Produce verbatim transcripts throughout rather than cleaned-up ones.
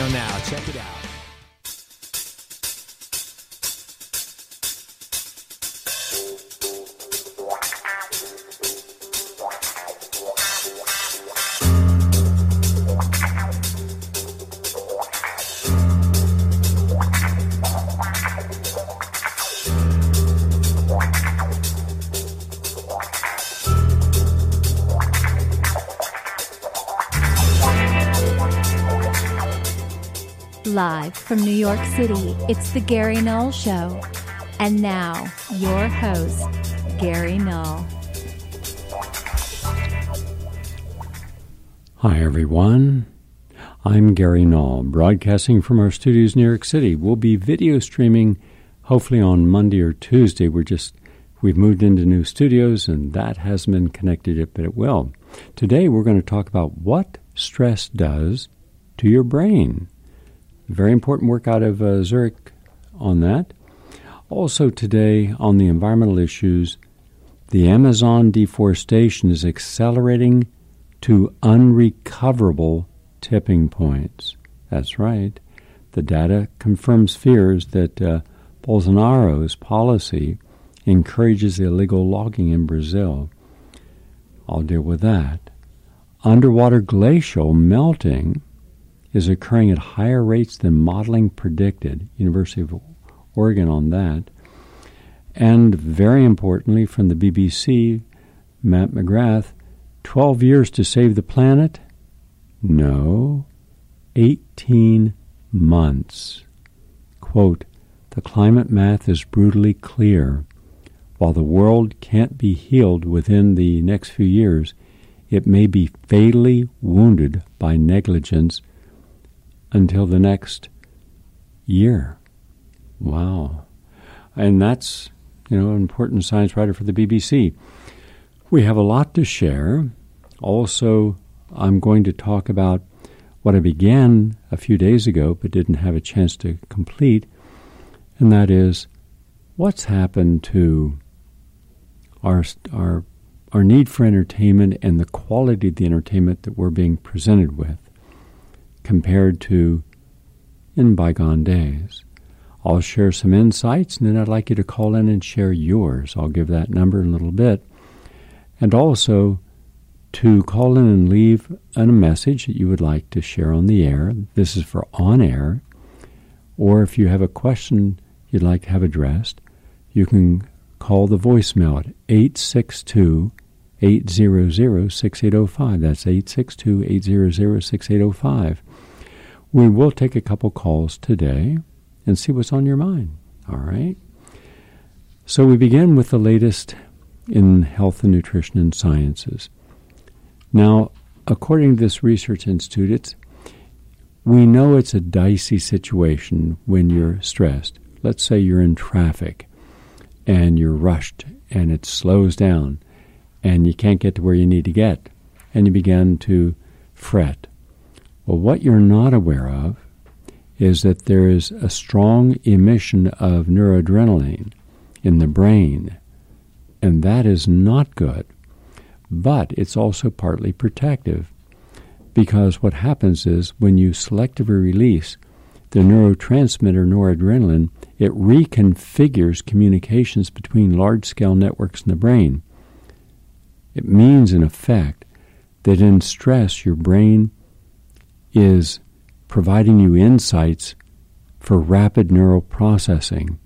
on now. Check it out. Live from New York City, it's the Gary Null Show. And now, your host, Gary Null. Hi, everyone. I'm Gary Null, broadcasting from our studios in New York City. We'll be video streaming hopefully on Monday or Tuesday. We're just, we've moved into new studios, and that hasn't been connected yet, but it will. Today, we're going to talk about what stress does to your brain. Very important work out of uh, Zurich on that. Also today on the environmental issues, the Amazon deforestation is accelerating to unrecoverable tipping points. That's right. The data confirms fears that uh, Bolsonaro's policy encourages illegal logging in Brazil. I'll deal with that. Underwater glacial melting is occurring at higher rates than modeling predicted. University of Oregon on that. And very importantly, from the B B C, Matt McGrath, twelve years to save the planet? No, eighteen months. Quote, the climate math is brutally clear. While the world can't be healed within the next few years, it may be fatally wounded by negligence until the next year. Wow. And that's, you know, an important science writer for the B B C. We have a lot to share. Also, I'm going to talk about what I began a few days ago but didn't have a chance to complete, and that is what's happened to our our our need for entertainment and the quality of the entertainment that we're being presented with compared to in bygone days. I'll share some insights, and then I'd like you to call in and share yours. I'll give that number in a little bit. And also to call in and leave a message that you would like to share on the air. This is for on air. Or if you have a question you'd like to have addressed, you can call the voicemail at eight six two, eight hundred, six eight zero five. That's eight six two, eight hundred, six eight zero five. We will take a couple calls today and see what's on your mind. All right? So we begin with the latest in health and nutrition and sciences. Now, according to this research institute, it's, we know it's a dicey situation when you're stressed. Let's say you're in traffic and you're rushed and it slows down and you can't get to where you need to get, and you begin to fret. Well, what you're not aware of is that there is a strong emission of noradrenaline in the brain, and that is not good. But it's also partly protective, because what happens is when you selectively release the neurotransmitter noradrenaline, it reconfigures communications between large-scale networks in the brain. It means, in effect, that in stress, your brain is providing you insights for rapid neural processing.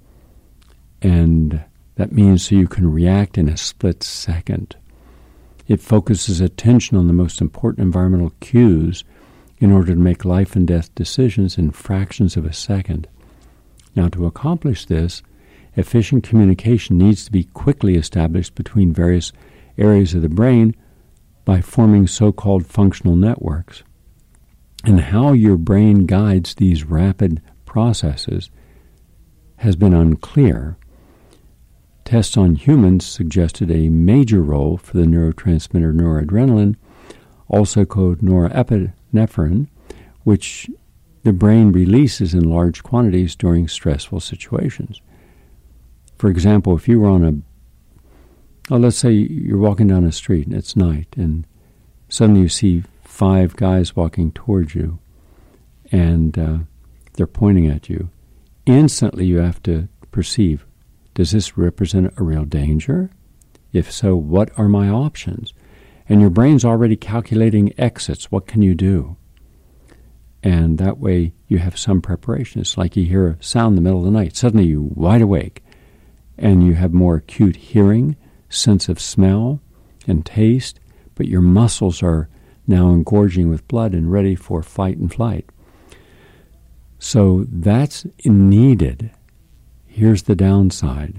And that means so you can react in a split second. It focuses attention on the most important environmental cues in order to make life and death decisions in fractions of a second. Now, to accomplish this, efficient communication needs to be quickly established between various areas of the brain by forming so-called functional networks. And how your brain guides these rapid processes has been unclear. Tests on humans suggested a major role for the neurotransmitter noradrenaline, also called norepinephrine, which the brain releases in large quantities during stressful situations. For example, if you were on a, oh, let's say you're walking down a street and it's night, and suddenly you see five guys walking towards you, and uh, they're pointing at you. Instantly you have to perceive, does this represent a real danger? If so, what are my options? And your brain's already calculating exits. What can you do? And that way you have some preparation. It's like you hear a sound in the middle of the night. Suddenly you're wide awake, and you have more acute hearing, sense of smell, and taste, but your muscles are now engorging with blood and ready for fight and flight. So that's needed. Here's the downside.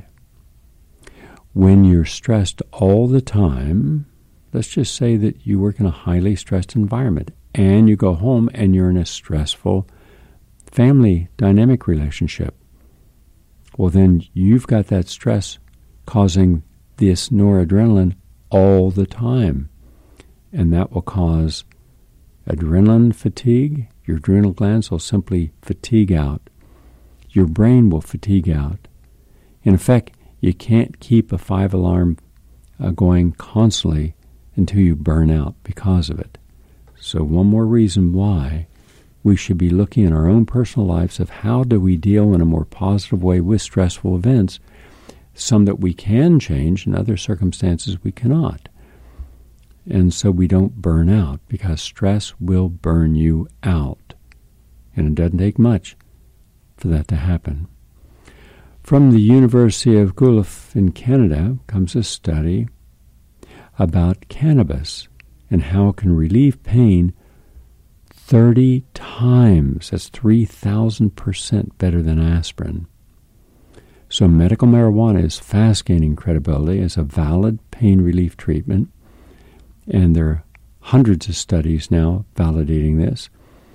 When you're stressed all the time, let's just say that you work in a highly stressed environment, and you go home and you're in a stressful family dynamic relationship. Well, then you've got that stress causing this noradrenaline all the time. And that will cause adrenaline fatigue. Your adrenal glands will simply fatigue out. Your brain will fatigue out. In effect, you can't keep a five-alarm uh, going constantly until you burn out because of it. So one more reason why we should be looking in our own personal lives of how do we deal in a more positive way with stressful events, some that we can change and other circumstances we cannot. And so we don't burn out, because stress will burn you out. And it doesn't take much for that to happen. From the University of Guelph in Canada comes a study about cannabis and how it can relieve pain thirty times. That's three thousand percent better than aspirin. So medical marijuana is fast gaining credibility as a valid pain relief treatment, and there are hundreds of studies now validating this.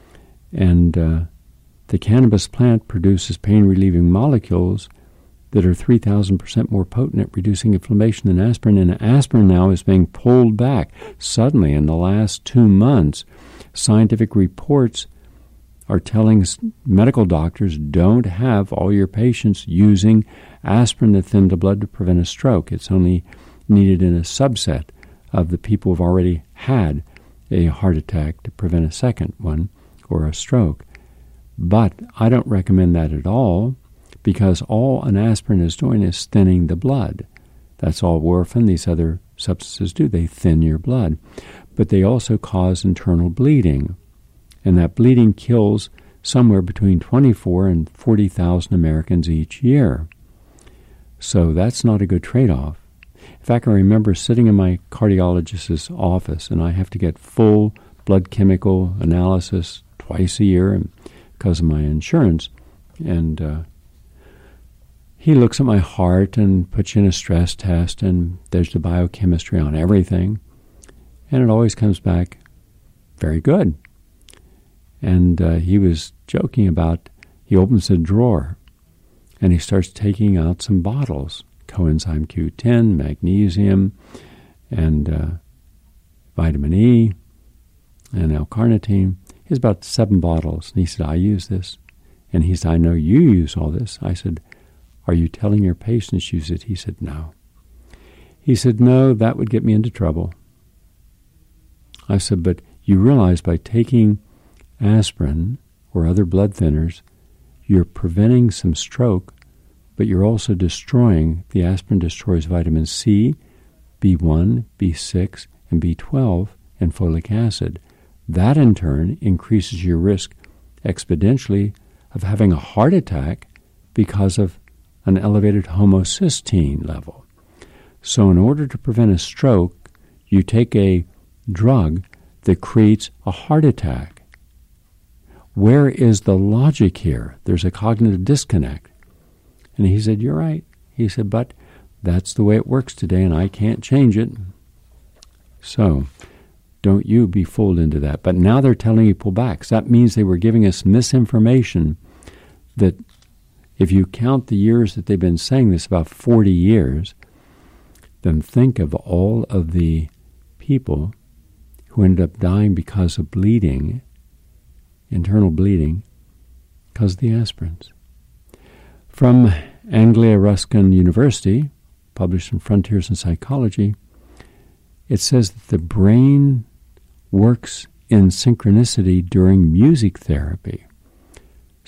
And uh, the cannabis plant produces pain-relieving molecules that are three thousand percent more potent at reducing inflammation than aspirin, and aspirin now is being pulled back. Suddenly, in the last two months, scientific reports are telling medical doctors, don't have all your patients using aspirin to thin the blood to prevent a stroke. It's only needed in a subset of the people who've already had a heart attack to prevent a second one or a stroke. But I don't recommend that at all, because all an aspirin is doing is thinning the blood. That's all warfarin, these other substances do. They thin your blood. But they also cause internal bleeding. And that bleeding kills somewhere between twenty-four and forty thousand Americans each year. So that's not a good trade-off. In fact, I remember sitting in my cardiologist's office, and I have to get full blood chemical analysis twice a year because of my insurance. And uh, he looks at my heart and puts you in a stress test, and there's the biochemistry on everything. And it always comes back very good. And uh, he was joking about, he opens a drawer, and he starts taking out some bottles, coenzyme Q ten, magnesium, and uh, vitamin E, and L-carnitine. He has about seven bottles. And he said, I use this. And he said, I know you use all this. I said, are you telling your patients use it? He said, no. He said, no, that would get me into trouble. I said, but you realize by taking aspirin or other blood thinners, you're preventing some stroke, but you're also destroying, the aspirin destroys vitamin C, B one, B six, and B twelve, and folic acid. That, in turn, increases your risk exponentially of having a heart attack because of an elevated homocysteine level. So in order to prevent a stroke, you take a drug that creates a heart attack. Where is the logic here? There's a cognitive disconnect. And he said, you're right. He said, but that's the way it works today, and I can't change it. So don't you be fooled into that. But now they're telling you pull back. So that means they were giving us misinformation that if you count the years that they've been saying this, about forty years, then think of all of the people who ended up dying because of bleeding, internal bleeding, because of the aspirins. From Anglia Ruskin University, published in Frontiers in Psychology, it says that the brain works in synchronicity during music therapy.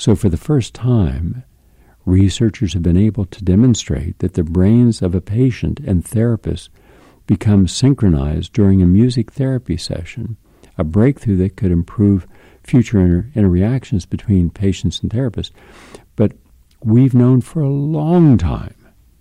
So for the first time, researchers have been able to demonstrate that the brains of a patient and therapist become synchronized during a music therapy session, a breakthrough that could improve future inter- interactions between patients and therapists. But we've known for a long time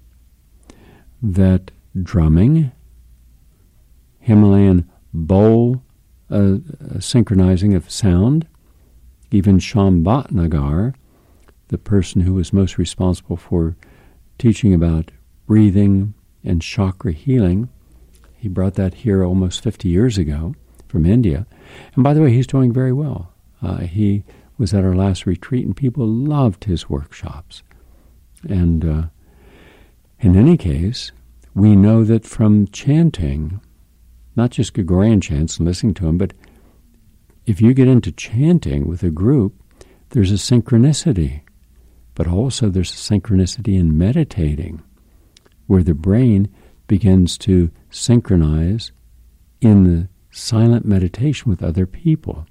that drumming, Himalayan bowl uh, synchronizing of sound, even Shambhatnagar, the person who was most responsible for teaching about breathing and chakra healing, he brought that here almost fifty years ago from India. And by the way, he's doing very well. Uh, he was at our last retreat, and people loved his workshops. And uh, in any case, we know that from chanting, not just Gregorian chants and listening to them, but if you get into chanting with a group, there's a synchronicity. But also there's a synchronicity in meditating, where the brain begins to synchronize in the silent meditation with other people.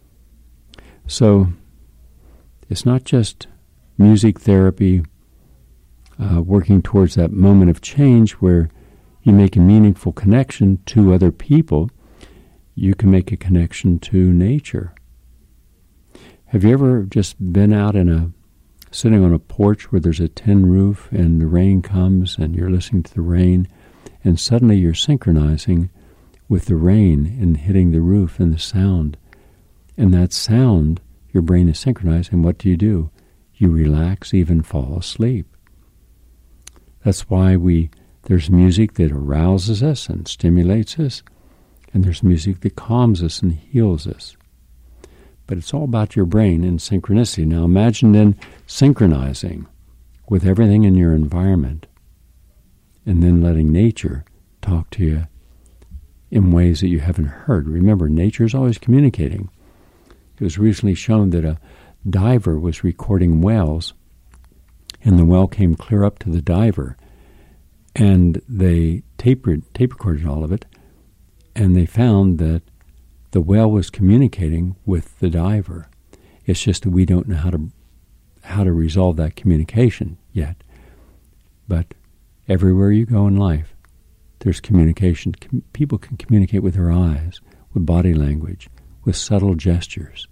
So it's not just music therapy uh, working towards that moment of change where you make a meaningful connection to other people. You can make a connection to nature. Have you ever just been out in a sitting on a porch where there's a tin roof and the rain comes and you're listening to the rain, and suddenly you're synchronizing with the rain and hitting the roof and the sound. And that sound, your brain is synchronized, and what do you do? You relax, even fall asleep. That's why we there's music that arouses us and stimulates us, and there's music that calms us and heals us. But it's all about your brain and synchronicity. Now imagine then synchronizing with everything in your environment and then letting nature talk to you in ways that you haven't heard. Remember, nature is always communicating. It was recently shown that a diver was recording whales, and the whale came clear up to the diver, and they tape, tape recorded all of it, and they found that the whale was communicating with the diver. It's just that we don't know how to how to resolve that communication yet. But everywhere you go in life, there's communication. Com- people can communicate with their eyes, with body language, with subtle gestures.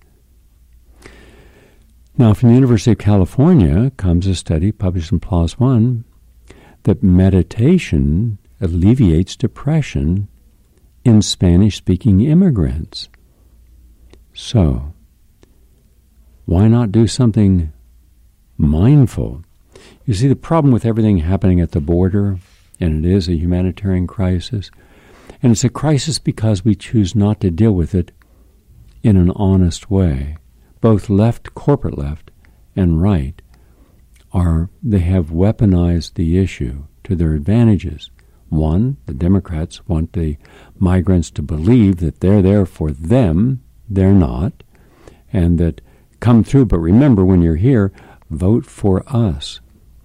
Now, from the University of California comes a study published in PLOS One that meditation alleviates depression in Spanish-speaking immigrants. So, why not do something mindful? You see, the problem with everything happening at the border, and it is a humanitarian crisis, and it's a crisis because we choose not to deal with it in an honest way. Both left, corporate left, and right, are they have weaponized the issue to their advantages. One, the Democrats want the migrants to believe that they're there for them, they're not, and that come through, but remember when you're here, vote for us.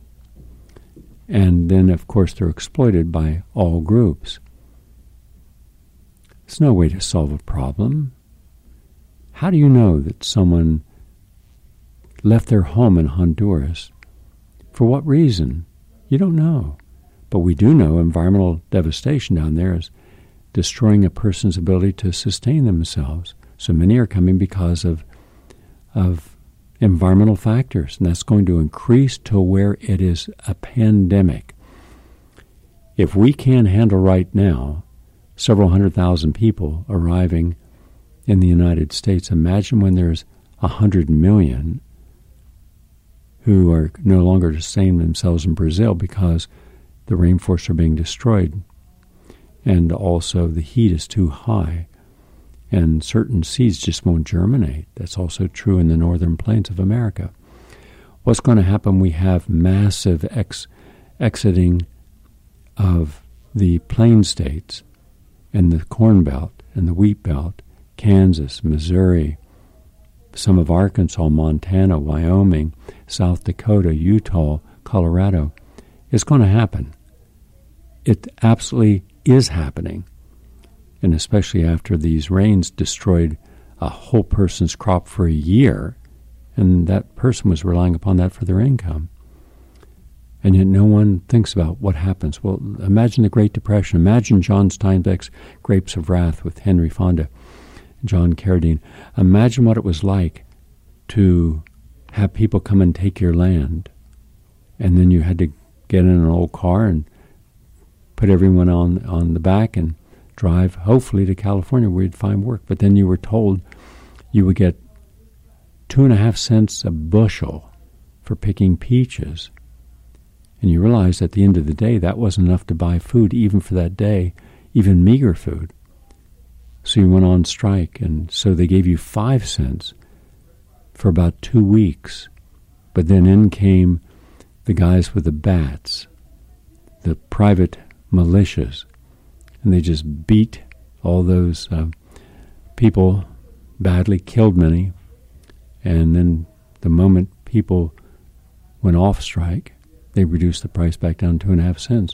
And then, of course, they're exploited by all groups. It's no way to solve a problem. How do you know that someone left their home in Honduras? For what reason? You don't know. But we do know environmental devastation down there is destroying a person's ability to sustain themselves. So many are coming because of of environmental factors, and that's going to increase to where it is a pandemic. If we can't handle right now several hundred thousand people arriving in the United States, imagine when there's a hundred million who are no longer sustaining themselves in Brazil because the rainforests are being destroyed, and also the heat is too high, and certain seeds just won't germinate. That's also true in the northern plains of America. What's going to happen? We have massive ex- exiting of the plain states and the corn belt and the wheat belt, Kansas, Missouri, some of Arkansas, Montana, Wyoming, South Dakota, Utah, Colorado. It's going to happen. It absolutely is happening. And especially after these rains destroyed a whole person's crop for a year, and that person was relying upon that for their income. And yet no one thinks about what happens. Well, imagine the Great Depression. Imagine John Steinbeck's Grapes of Wrath with Henry Fonda, John Carradine. Imagine what it was like to have people come and take your land, and then you had to get in an old car and put everyone on, on the back and drive, hopefully, to California where you'd find work. But then you were told you would get two and a half cents a bushel for picking peaches. And you realized at the end of the day that wasn't enough to buy food, even for that day, even meager food. So you went on strike, and so they gave you five cents for about two weeks. But then in came the guys with the bats, the private militias, and they just beat all those uh, people badly, killed many, and then the moment people went off strike, they reduced the price back down two and a half cents.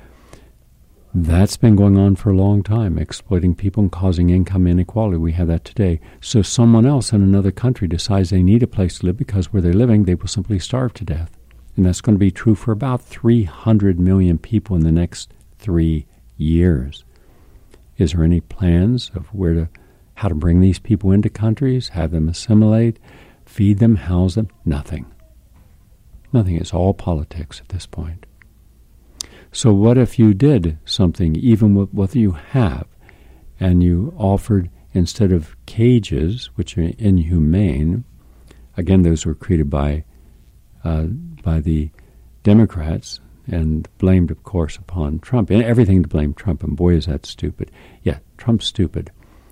That's been going on for a long time, exploiting people and causing income inequality. We have that today. So someone else in another country decides they need a place to live because where they're living, they will simply starve to death. And that's going to be true for about three hundred million people in the next three years. Is there any plans of where to, how to bring these people into countries, have them assimilate, feed them, house them? Nothing. Nothing. It's all politics at this point. So what if you did something, even with what you have, and you offered, instead of cages, which are inhumane, again, those were created by uh, by the Democrats and blamed, of course, upon Trump. And everything to blame Trump, and boy, is that stupid. Yeah, Trump's stupid.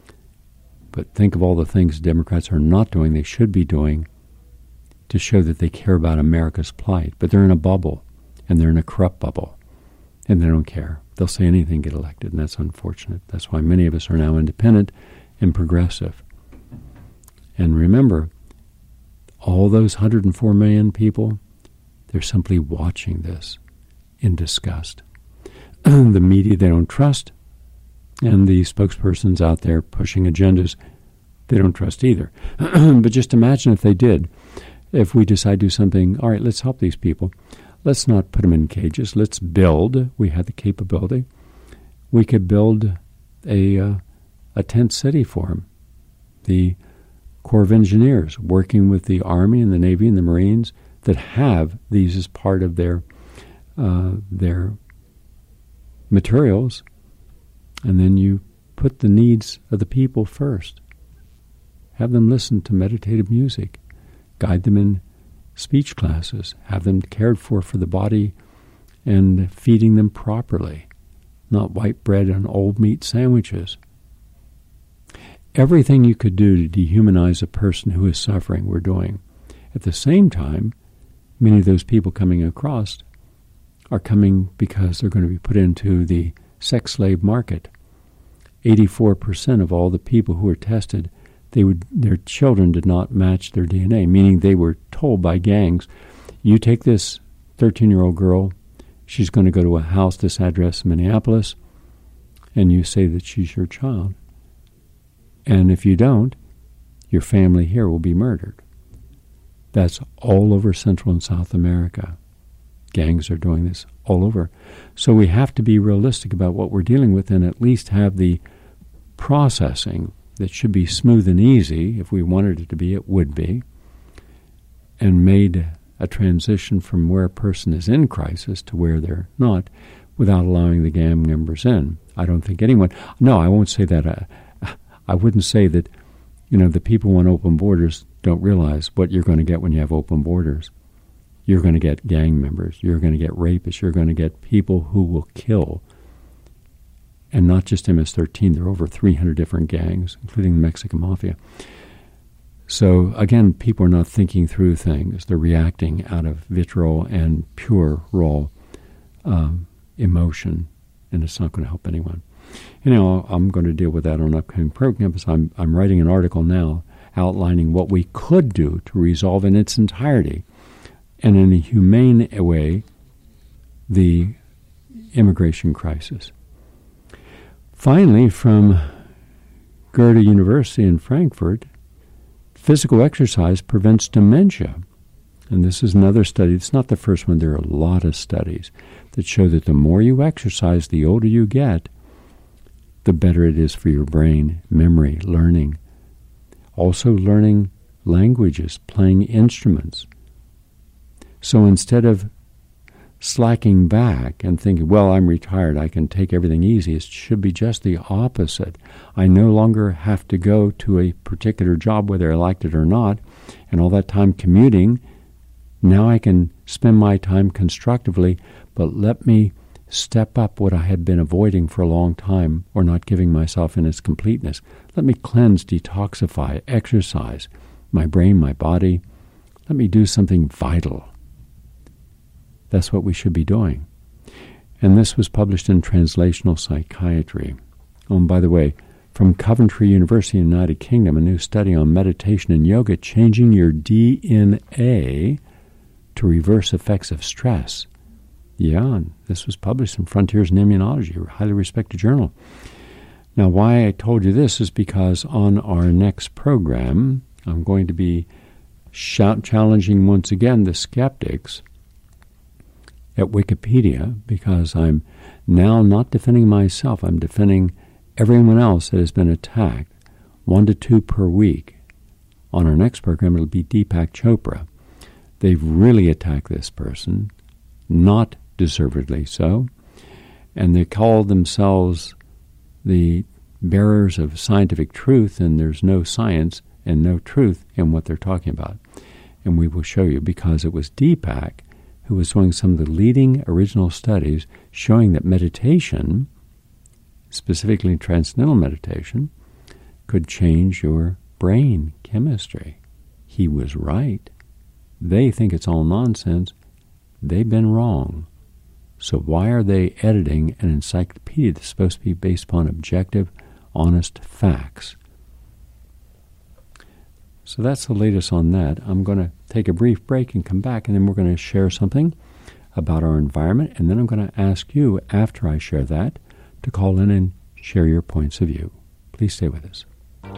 But think of all the things Democrats are not doing, they should be doing, to show that they care about America's plight. But they're in a bubble, and they're in a corrupt bubble, and they don't care. They'll say anything, get elected, and that's unfortunate. That's why many of us are now independent and progressive. And remember, all those one hundred four million people, they're simply watching this in disgust. The media they don't trust, and the spokespersons out there pushing agendas they don't trust either. But just imagine if they did. If we decide to do something, all right, let's help these people. Let's not put them in cages. Let's build. We have the capability. We could build a uh, a tent city for them. The Corps of Engineers, working with the Army and the Navy and the Marines that have these as part of their uh, their materials, and then you put the needs of the people first. Have them listen to meditative music. Guide them in speech classes. Have them cared for for the body and feeding them properly, not white bread and old meat sandwiches. Everything you could do to dehumanize a person who is suffering, we're doing. At the same time, many of those people coming across are coming because they're going to be put into the sex slave market. eighty-four percent of all the people who were tested, they would, their children did not match their D N A, meaning they were told by gangs, you take this thirteen-year-old girl, she's going to go to a house, this address in Minneapolis, and you say that she's your child. And if you don't, your family here will be murdered. That's all over Central and South America. Gangs are doing this all over. So we have to be realistic about what we're dealing with and at least have the processing that should be smooth and easy. If we wanted it to be, it would be. And made a transition from where a person is in crisis to where they're not without allowing the gang members in. I don't think anyone... No, I won't say that... Uh, I wouldn't say that, you know, the people who want open borders don't realize what you're going to get when you have open borders. You're going to get gang members. You're going to get rapists. You're going to get people who will kill. And not just M S thirteen. There are over three hundred different gangs, including the Mexican Mafia. So, again, people are not thinking through things. They're reacting out of vitriol and pure, raw um, emotion, and it's not going to help anyone. You know, I'm going to deal with that on an upcoming program because I'm, I'm writing an article now outlining what we could do to resolve in its entirety and in a humane way the immigration crisis. Finally, from Goethe University in Frankfurt, physical exercise prevents dementia. And this is another study. It's not the first one. There are a lot of studies that show that the more you exercise, the older you get, the better it is for your brain, memory, learning. Also learning languages, playing instruments. So instead of slacking back and thinking, well, I'm retired, I can take everything easy, it should be just the opposite. I no longer have to go to a particular job, whether I liked it or not, and all that time commuting. Now I can spend my time constructively, but let me step up what I had been avoiding for a long time or not giving myself in its completeness. Let me cleanse, detoxify, exercise my brain, my body. Let me do something vital. That's what we should be doing. And this was published in Translational Psychiatry. Oh, and by the way, from Coventry University in the United Kingdom, a new study on meditation and yoga changing your D N A to reverse effects of stress. Yeah, and this was published in Frontiers in Immunology, a highly respected journal. Now, why I told you this is because on our next program, I'm going to be shout challenging once again the skeptics at Wikipedia, because I'm now not defending myself. I'm defending everyone else that has been attacked, one to two per week. On our next program, it'll be Deepak Chopra. They've really attacked this person, not deservedly so, and they call themselves the bearers of scientific truth, and there's no science and no truth in what they're talking about. And we will show you, because it was Deepak who was doing some of the leading original studies showing that meditation, specifically transcendental meditation, could change your brain chemistry. He was right. They think it's all nonsense. They've been wrong. So why are they editing an encyclopedia that's supposed to be based upon objective, honest facts? So that's the latest on that. I'm going to take a brief break and come back, and then we're going to share something about our environment, and then I'm going to ask you, after I share that, to call in and share your points of view. Please stay with us.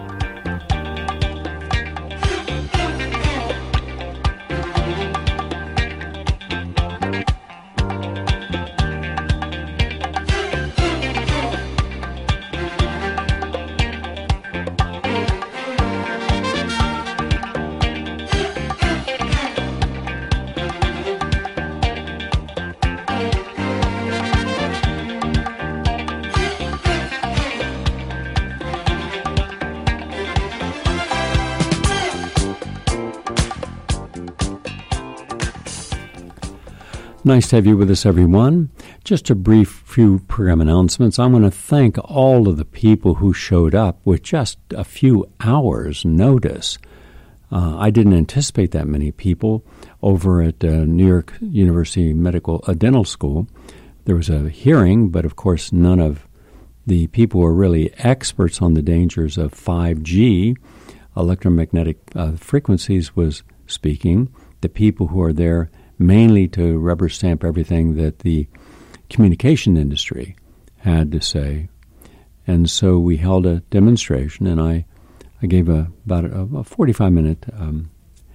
Nice to have you with us, everyone. Just a brief few program announcements. I want to thank all of the people who showed up with just a few hours' notice. Uh, I didn't anticipate that many people over at uh, New York University Medical uh, Dental School. There was a hearing, but of course none of the people who are really experts on the dangers of five G, electromagnetic uh, frequencies, was speaking. The people who are there mainly to rubber stamp everything that the communication industry had to say. And so we held a demonstration, and I, I gave a, about a, a forty-five minute um,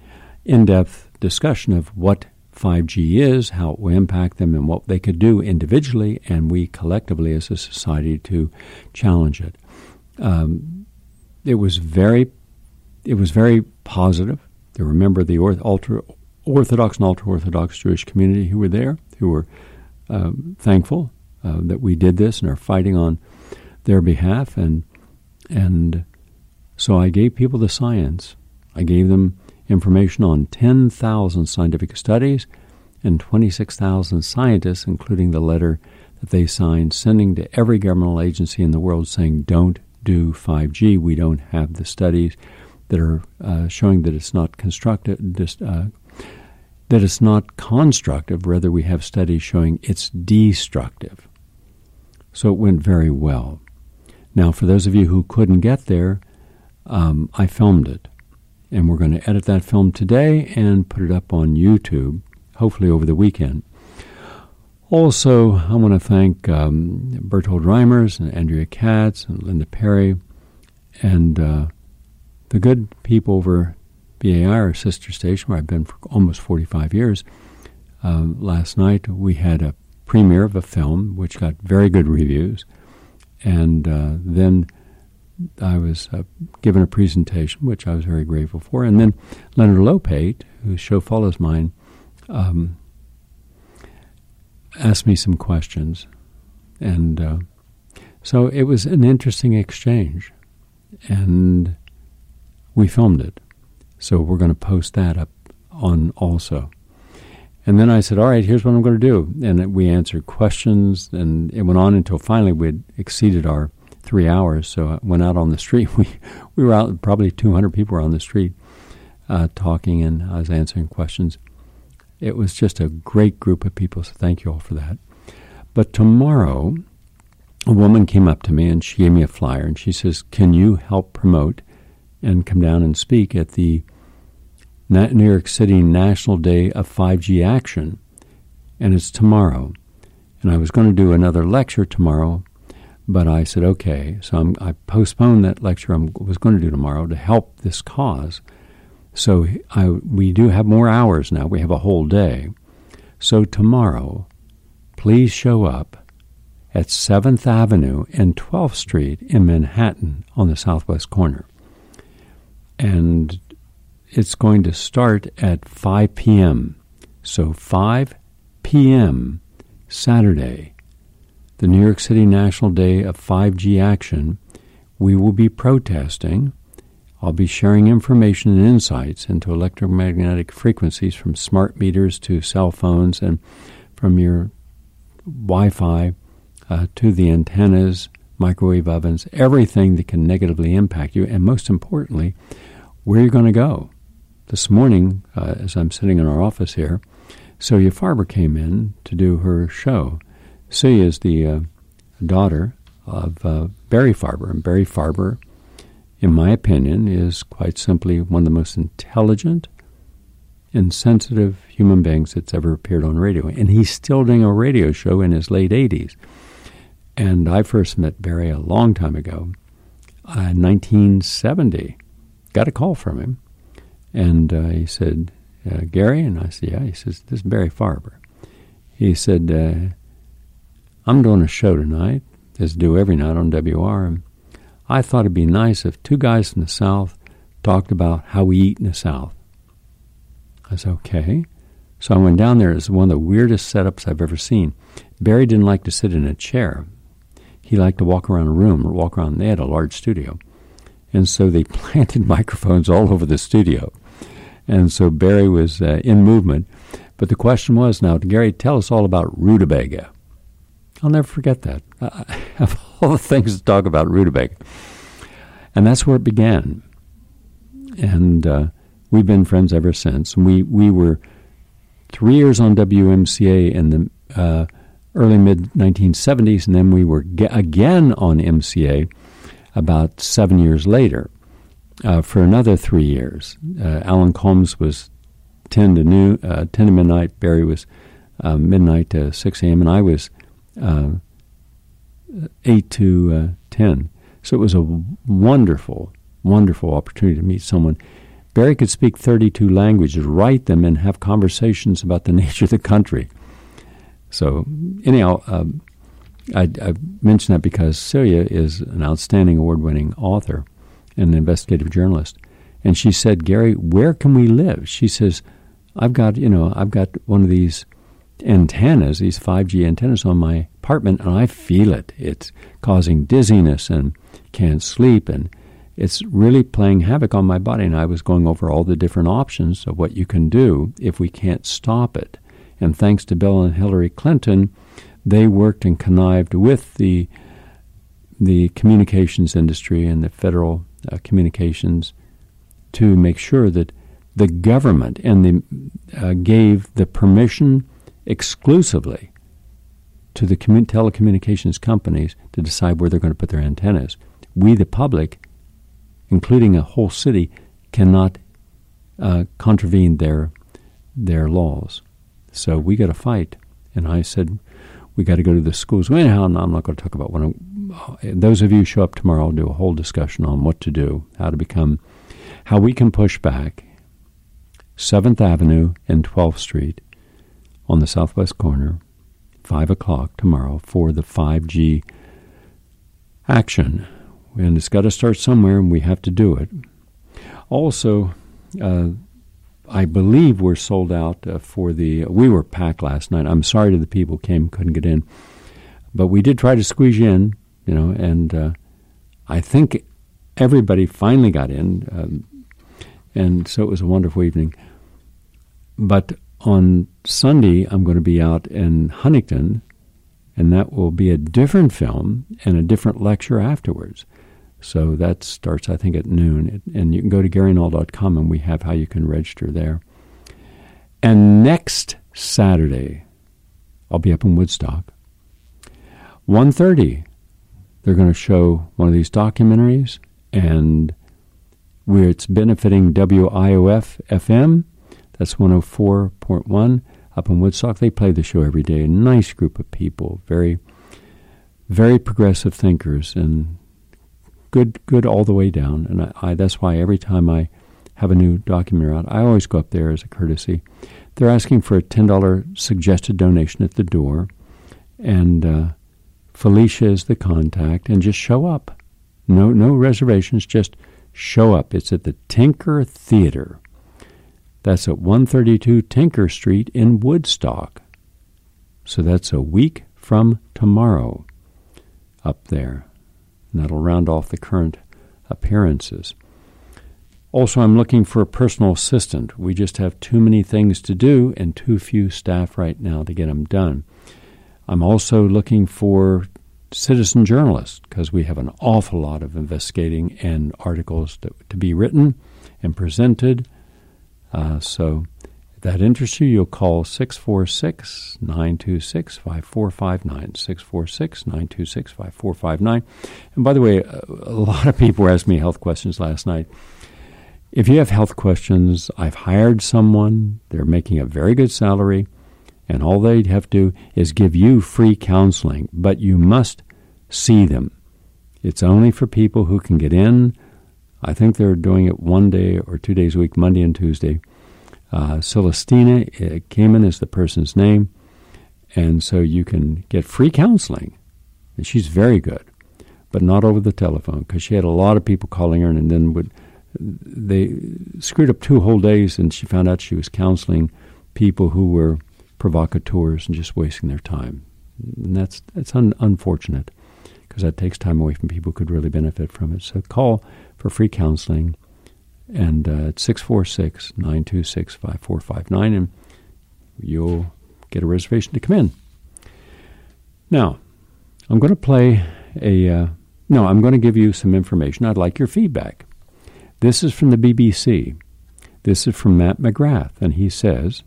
in-depth discussion of what five G is, how it will impact them, and what they could do individually and we collectively as a society to challenge it. Um, it was very, it was very positive. They remember the orth- ultra Orthodox and ultra-Orthodox Jewish community who were there, who were uh, thankful uh, that we did this and are fighting on their behalf. And and so I gave people the science. I gave them information on ten thousand scientific studies and twenty-six thousand scientists, including the letter that they signed, sending to every governmental agency in the world saying, don't do five G. We don't have the studies that are uh, showing that it's not constructed, just, uh, that it's not constructive, rather we have studies showing it's destructive. So it went very well. Now, for those of you who couldn't get there, um, I filmed it. And we're going to edit that film today and put it up on YouTube, hopefully over the weekend. Also, I want to thank um, Bertold Reimers and Andrea Katz and Linda Perry and uh, the good people over B A I, our sister station, where I've been for almost forty-five years. Uh, last night we had a premiere of a film which got very good reviews, and uh, then I was uh, given a presentation which I was very grateful for, and then Leonard Lopate, whose show follows mine, um, asked me some questions, and uh, so it was an interesting exchange, and we filmed it. So we're going to post that up on also. And then I said, all right, here's what I'm going to do. And we answered questions, and it went on until finally we had exceeded our three hours. So I went out on the street. We we were out, probably two hundred people were on the street uh, talking, and I was answering questions. It was just a great group of people, so thank you all for that. But tomorrow, a woman came up to me, and she gave me a flyer, and she says, can you help promote and come down and speak at the New York City National Day of five G Action, and it's tomorrow. And I was going to do another lecture tomorrow, but I said, okay. So I'm, I postponed that lecture I was going to do tomorrow to help this cause. So I, we do have more hours now. We have a whole day. So tomorrow, please show up at seventh Avenue and twelfth Street in Manhattan on the southwest corner. And it's going to start at five p.m. So five p.m. Saturday, the New York City National Day of five G Action, we will be protesting. I'll be sharing information and insights into electromagnetic frequencies from smart meters to cell phones and from your Wi-Fi uh, to the antennas, microwave ovens, everything that can negatively impact you, and most importantly, where you're going to go. This morning, uh, as I'm sitting in our office here, Celia Farber came in to do her show. Celia is the uh, daughter of uh, Barry Farber, and Barry Farber, in my opinion, is quite simply one of the most intelligent and sensitive human beings that's ever appeared on radio. And he's still doing a radio show in his late eighties. And I first met Barry a long time ago, uh, nineteen seventy. Got a call from him, and uh, he said, uh, Gary? And I said, yeah. He says, this is Barry Farber. He said, uh, I'm doing a show tonight, as I do every night on W R M. I thought it'd be nice if two guys from the South talked about how we eat in the South. I said, okay. So I went down there. It was one of the weirdest setups I've ever seen. Barry didn't like to sit in a chair. He liked to walk around a room or walk around. They had a large studio. And so they planted microphones all over the studio. And so Barry was uh, in movement. But the question was, now, Gary, tell us all about rutabaga. I'll never forget that. I have all the things to talk about rutabaga. And that's where it began. And uh, we've been friends ever since. And we, we were three years on W M C A in the uh, early mid nineteen seventies, and then we were ge- again on M C A about seven years later uh, for another three years. Uh, Alan Combs was ten to noon, uh, ten to midnight. Barry was uh, midnight to six a.m., and I was uh, eight to uh, ten. So it was a wonderful, wonderful opportunity to meet someone. Barry could speak thirty-two languages, write them, and have conversations about the nature of the country. So anyhow, um, I, I mention that because Celia is an outstanding award-winning author and an investigative journalist. And she said, Gary, where can we live? She says, I've got, you know, I've got one of these antennas, these five G antennas on my apartment, and I feel it. It's causing dizziness and can't sleep, and it's really playing havoc on my body. And I was going over all the different options of what you can do if we can't stop it. And thanks to Bill and Hillary Clinton, they worked and connived with the the communications industry and the federal uh, communications to make sure that the government and the uh, gave the permission exclusively to the commun- telecommunications companies to decide where they're going to put their antennas. We, the public, including a whole city, cannot uh, contravene their their laws. So we got to fight. And I said, we got to go to the schools. Well, anyhow, I'm not going to talk about what I'm, those of you who show up tomorrow, I'll do a whole discussion on what to do, how to become, how we can push back seventh Avenue and twelfth Street on the southwest corner, five o'clock tomorrow for the five G action. And it's got to start somewhere, and we have to do it. Also, uh, I believe we're sold out uh, for the... We were packed last night. I'm sorry to the people who came, couldn't get in. But we did try to squeeze you in, you know, and uh, I think everybody finally got in. Um, and so it was a wonderful evening. But on Sunday, I'm going to be out in Huntington, and that will be a different film and a different lecture afterwards. So that starts, I think, at noon. And you can go to gary null dot com, and we have how you can register there. And next Saturday, I'll be up in Woodstock. one thirty, they're going to show one of these documentaries, and where it's benefiting W I O F F M. That's one oh four point one up in Woodstock. They play the show every day. A nice group of people, very, very progressive thinkers, and good, good all the way down. And I, I that's why every time I have a new documentary out, I always go up there as a courtesy. They're asking for a ten dollars suggested donation at the door, and uh, Felicia is the contact, and just show up. No, no reservations, just show up. It's at the Tinker Theater. That's at one thirty-two Tinker Street in Woodstock. So that's a week from tomorrow up there. And that'll round off the current appearances. Also, I'm looking for a personal assistant. We just have too many things to do and too few staff right now to get them done. I'm also looking for citizen journalists, because we have an awful lot of investigating and articles to, to be written and presented. Uh, so if that interests you, you'll call six four six, nine two six, five four five nine, six four six, nine two six, five four five nine. And by the way, a, a lot of people asked me health questions last night. If you have health questions, I've hired someone. They're making a very good salary, and all they have to do is give you free counseling, but you must see them. It's only for people who can get in. I think they're doing it one day or two days a week, Monday and Tuesday. Uh, Celestina uh, Kamen is the person's name, and so you can get free counseling. And she's very good, but not over the telephone, because she had a lot of people calling her, and then would they screwed up two whole days, and she found out she was counseling people who were provocateurs and just wasting their time. And that's that's un- unfortunate, because that takes time away from people who could really benefit from it. So call for free counseling, and uh, it's six four six, nine two six, five four five nine, and you'll get a reservation to come in. Now, I'm going to play a, uh, no, I'm going to give you some information. I'd like your feedback. This is from the B B C. This is from Matt McGrath, and he says,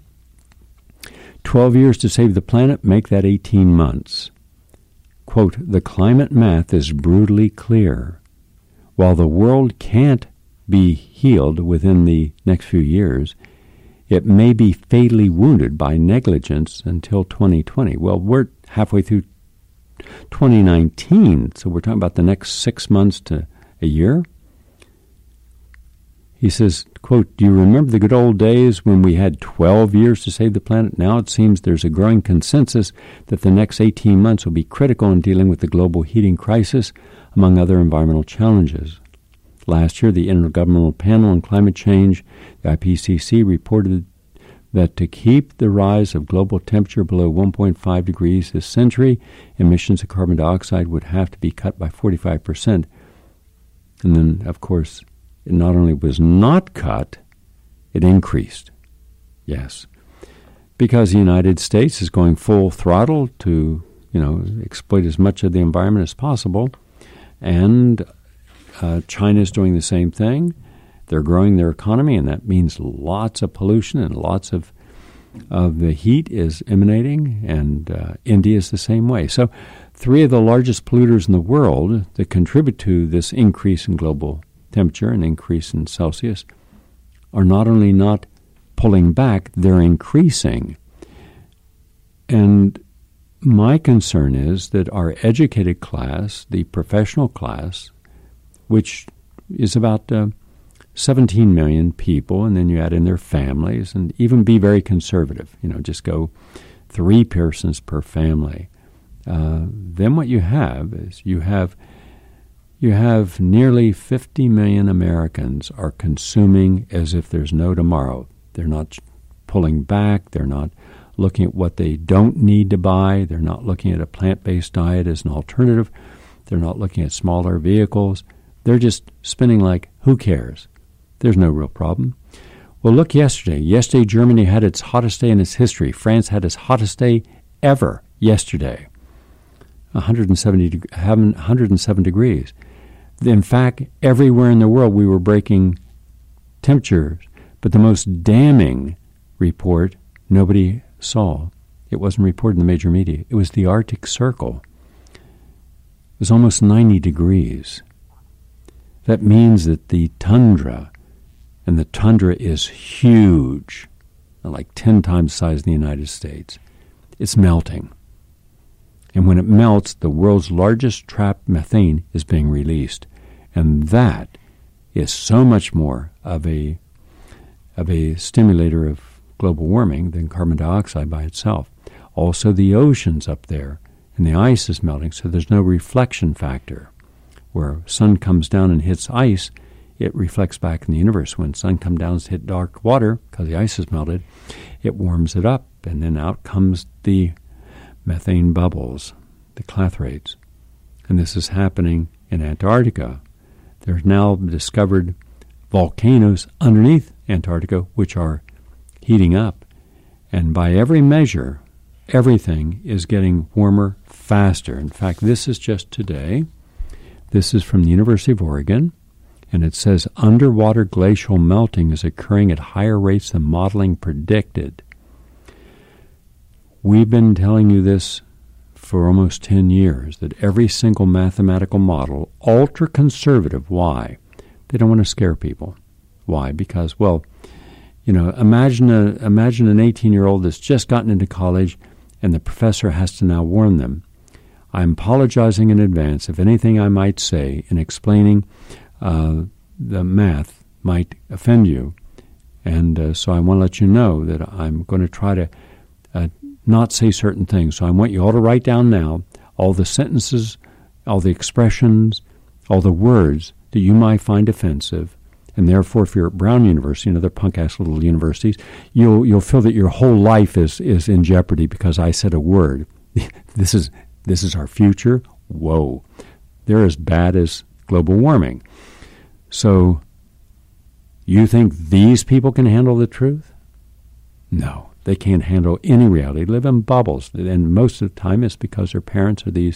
twelve years to save the planet, make that eighteen months. Quote, the climate math is brutally clear. While the world can't be healed within the next few years, it may be fatally wounded by negligence until twenty twenty. Well, we're halfway through twenty nineteen, so we're talking about the next six months to a year. He says, quote, do you remember the good old days when we had twelve years to save the planet? Now it seems there's a growing consensus that the next eighteen months will be critical in dealing with the global heating crisis, among other environmental challenges. Last year, the Intergovernmental Panel on Climate Change, the I P C C, reported that to keep the rise of global temperature below one point five degrees this century, emissions of carbon dioxide would have to be cut by forty-five percent. And then, of course, it not only was not cut, it increased. Yes. Because the United States is going full throttle to, you know, exploit as much of the environment as possible. And uh, China is doing the same thing. They're growing their economy, and that means lots of pollution and lots of of the heat is emanating, and uh, India is the same way. So three of the largest polluters in the world that contribute to this increase in global temperature and increase in Celsius are not only not pulling back, they're increasing. And my concern is that our educated class, the professional class, which is about uh, seventeen million people, and then you add in their families, and even be very conservative. You know, just go three persons per family. Uh, then what you have is you have you have nearly fifty million Americans are consuming as if there's no tomorrow. They're not pulling back. They're not looking at what they don't need to buy. They're not looking at a plant-based diet as an alternative. They're not looking at smaller vehicles. They're just spinning like, who cares? There's no real problem. Well, look yesterday. Yesterday, Germany had its hottest day in its history. France had its hottest day ever yesterday. one hundred seventy, one hundred seven degrees. In fact, everywhere in the world we were breaking temperatures. But the most damning report nobody saw. It wasn't reported in the major media. It was the Arctic Circle. It was almost ninety degrees. That means that the tundra, and the tundra is huge, like ten times the size of the United States, it's melting. And when it melts, the world's largest trapped methane is being released. And that is so much more of a of a stimulator of global warming than carbon dioxide by itself. Also, the oceans up there, and the ice is melting, so there's no reflection factor. Where sun comes down and hits ice, it reflects back in the universe. When sun comes down and hits dark water, because the ice is melted, it warms it up, and then out comes the methane bubbles, the clathrates. And this is happening in Antarctica. There's now discovered volcanoes underneath Antarctica, which are heating up. And by every measure, everything is getting warmer faster. In fact, this is just today. This is from the University of Oregon, and it says underwater glacial melting is occurring at higher rates than modeling predicted. We've been telling you this for almost ten years, that every single mathematical model, ultra-conservative, why? They don't want to scare people. Why? Because, well, you know, imagine a, imagine an eighteen-year-old that's just gotten into college, and the professor has to now warn them. I'm apologizing in advance if anything I might say in explaining uh, the math might offend you. And uh, so I want to let you know that I'm going to try to uh, not say certain things. So I want you all to write down now all the sentences, all the expressions, all the words that you might find offensive. And therefore, if you're at Brown University and other punk-ass little universities, you'll you'll feel that your whole life is, is in jeopardy because I said a word. This is this is our future. Whoa. They're as bad as global warming. So you think these people can handle the truth? No, they can't handle any reality. They live in bubbles. And most of the time it's because their parents are these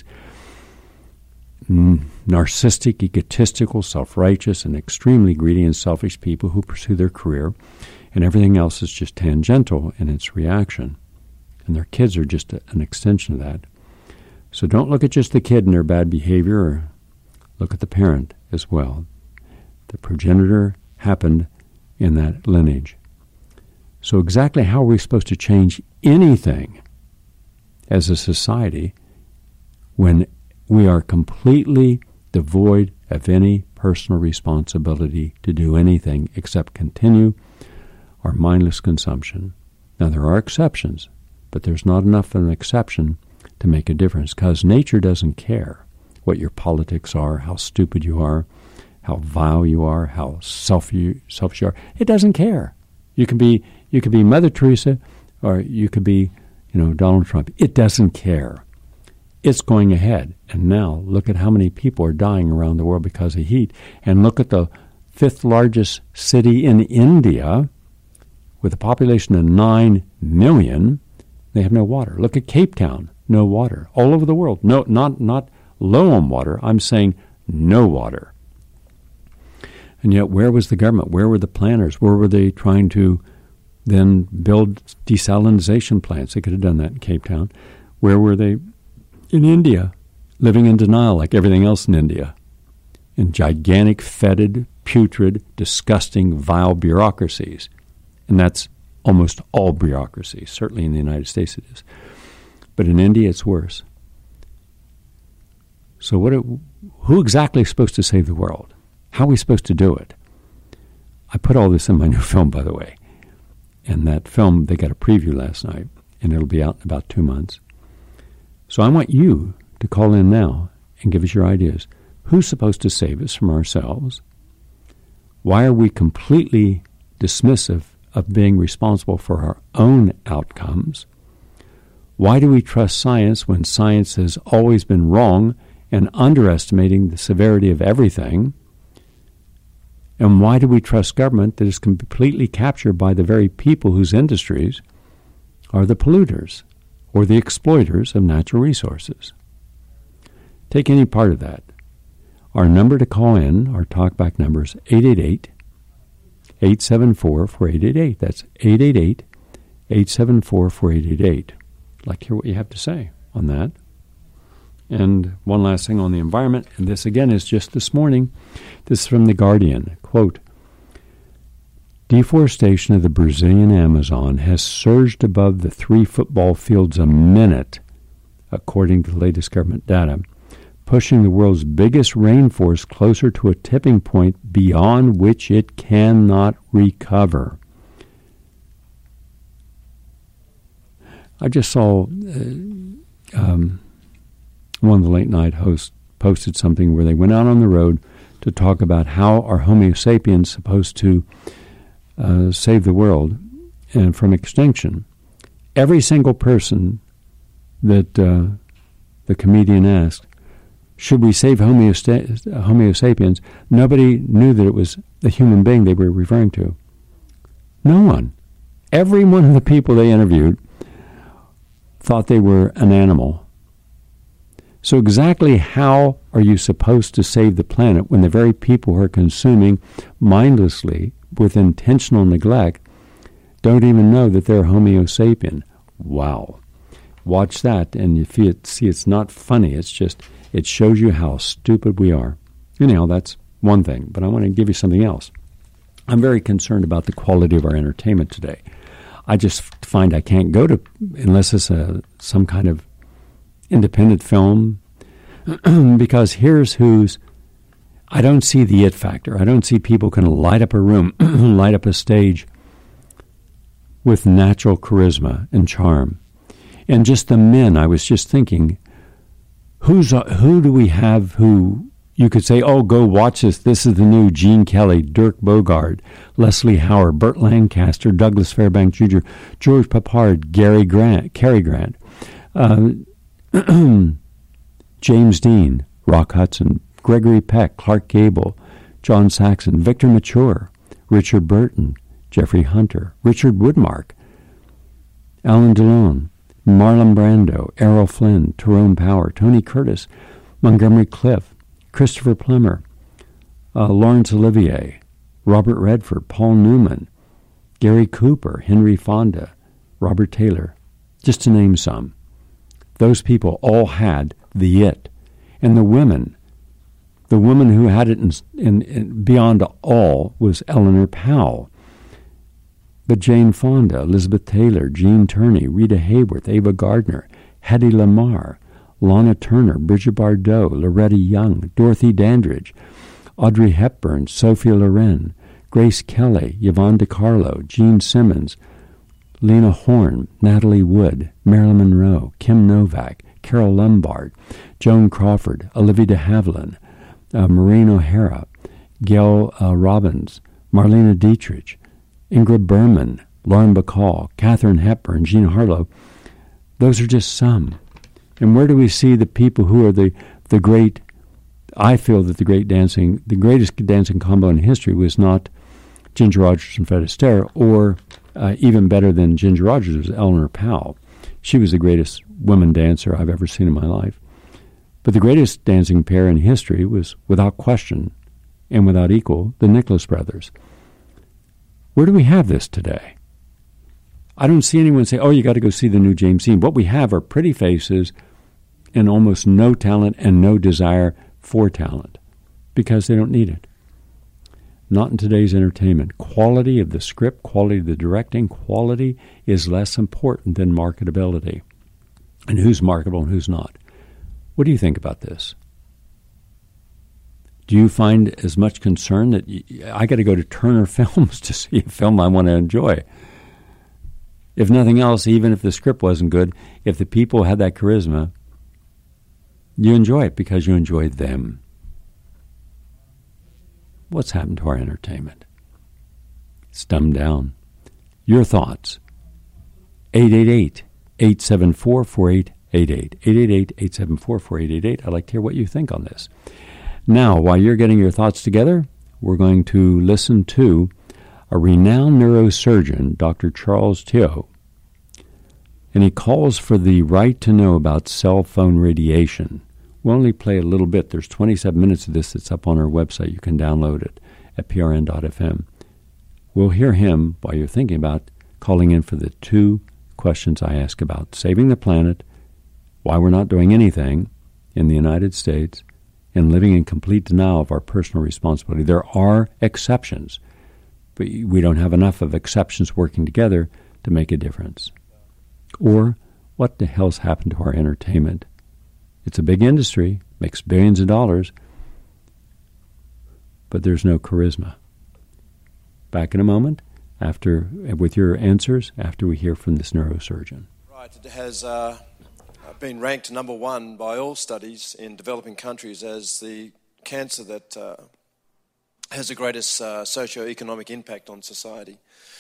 narcissistic, egotistical, self-righteous, and extremely greedy and selfish people who pursue their career, and everything else is just tangential in its reaction. And their kids are just a, an extension of that. So don't look at just the kid and their bad behavior, or look at the parent as well. The progenitor happened in that lineage. So exactly how are we supposed to change anything as a society when we are completely devoid of any personal responsibility to do anything except continue our mindless consumption? Now, there are exceptions, but there's not enough of an exception to make a difference, because nature doesn't care what your politics are, how stupid you are, how vile you are, how self you, selfish you are. It doesn't care. You can be you could be Mother Teresa, or you could be, you know, Donald Trump. It doesn't care. It's going ahead. And now look at how many people are dying around the world because of heat. And look at the fifth largest city in India with a population of nine million. They have no water. Look at Cape Town, no water. All over the world, no, not not low on water. I'm saying no water. And yet, where was the government? Where were the planners? Where were they trying to then build desalinization plants? They could have done that in Cape Town. Where were they in India, living in denial like everything else in India? In gigantic, fetid, putrid, disgusting, vile bureaucracies. And that's almost all bureaucracy. Certainly in the United States it is. But in India it's worse. So what? It, who exactly is supposed to save the world? How are we supposed to do it? I put all this in my new film, by the way. And that film, they got a preview last night, and it'll be out in about two months. So I want you to call in now and give us your ideas. Who's supposed to save us from ourselves? Why are we completely dismissive of being responsible for our own outcomes? Why do we trust science when science has always been wrong and underestimating the severity of everything? And why do we trust government that is completely captured by the very people whose industries are the polluters or the exploiters of natural resources? Take any part of that. Our number to call in, our talkback number is eight eight eight, eight seven four, four eight eight eight. That's eight eight eight, eight seven four, four eight eight eight. I'd like to hear what you have to say on that. And one last thing on the environment, and this again is just this morning. This is from The Guardian. Quote, deforestation of the Brazilian Amazon has surged above the three football fields a minute, according to the latest government data, pushing the world's biggest rainforest closer to a tipping point beyond which it cannot recover. I just saw uh, um, one of the late-night hosts posted something where they went out on the road to talk about how are Homo sapiens supposed to uh, save the world and from extinction. Every single person that uh, the comedian asked, should we save Homo, Homo sapiens? Nobody knew that it was the human being they were referring to. No one. Every one of the people they interviewed thought they were an animal. So exactly how are you supposed to save the planet when the very people who are consuming mindlessly with intentional neglect don't even know that they're Homo sapien? Wow. Watch that and you see it's not funny. It's just, it shows you how stupid we are. Anyhow, that's one thing, but I want to give you something else. I'm very concerned about the quality of our entertainment today. I just find I can't go to, unless it's a, some kind of independent film, because here's who's, I don't see the it factor. I don't see people can light up a room, light up a stage with natural charisma and charm. And just the men, I was just thinking, who's uh, who do we have who you could say, oh, go watch this. This is the new Gene Kelly, Dirk Bogarde, Leslie Howard, Burt Lancaster, Douglas Fairbanks Junior, George Papard, Gary Grant, Cary Grant, uh, James Dean, Rock Hudson, Gregory Peck, Clark Gable, John Saxon, Victor Mature, Richard Burton, Jeffrey Hunter, Richard Woodmark, Alan Delon, Marlon Brando, Errol Flynn, Tyrone Power, Tony Curtis, Montgomery Clift, Christopher Plummer, uh, Laurence Olivier, Robert Redford, Paul Newman, Gary Cooper, Henry Fonda, Robert Taylor, just to name some. Those people all had the it. And the women, the woman who had it in, in, in beyond all was Eleanor Powell. But Jane Fonda, Elizabeth Taylor, Jean Turney, Rita Hayworth, Ava Gardner, Hedy Lamarr, Lana Turner, Bridget Bardot, Loretta Young, Dorothy Dandridge, Audrey Hepburn, Sophia Loren, Grace Kelly, Yvonne DiCarlo, Gene Simmons, Lena Horne, Natalie Wood, Marilyn Monroe, Kim Novak, Carol Lombard, Joan Crawford, Olivia de Havilland, uh, Maureen O'Hara, Gail uh, Robbins, Marlene Dietrich, Ingrid Bergman, Lauren Bacall, Katharine Hepburn, Jean Harlow. Those are just some. And where do we see the people who are the, the great, I feel that the great dancing, the greatest dancing combo in history was not Ginger Rogers and Fred Astaire, or uh, even better than Ginger Rogers was Eleanor Powell. She was the greatest woman dancer I've ever seen in my life. But the greatest dancing pair in history was, without question and without equal, the Nicholas brothers. Where do we have this today? I don't see anyone say, oh, you got to go see the new James Dean. What we have are pretty faces and almost no talent and no desire for talent because they don't need it. Not in today's entertainment. Quality of the script, quality of the directing, quality is less important than marketability. And who's marketable and who's not. What do you think about this? Do you find as much concern that you, I got to go to Turner Films to see a film I want to enjoy? If nothing else, even if the script wasn't good, if the people had that charisma, you enjoy it because you enjoy them. What's happened to our entertainment? It's dumbed down. Your thoughts. eight eight eight, eight seven four, four eight eight eight. eight eight eight, eight seven four, four eight eight eight. I'd like to hear what you think on this. Now, while you're getting your thoughts together, we're going to listen to a renowned neurosurgeon, Doctor Charles Teo, and he calls for the right to know about cell phone radiation. We'll only play a little bit. There's twenty-seven minutes of this that's up on our website. You can download it at P R N dot F M. We'll hear him while you're thinking about calling in for the two questions I ask about saving the planet, why we're not doing anything in the United States, and living in complete denial of our personal responsibility. There are exceptions, but we don't have enough of exceptions working together to make a difference. Or, what the hell's happened to our entertainment? It's a big industry, makes billions of dollars, but there's no charisma. Back in a moment, after with your answers, after we hear from this neurosurgeon. Right, it has uh, been ranked number one by all studies in developing countries as the cancer that uh, has the greatest uh, socio-economic impact on society.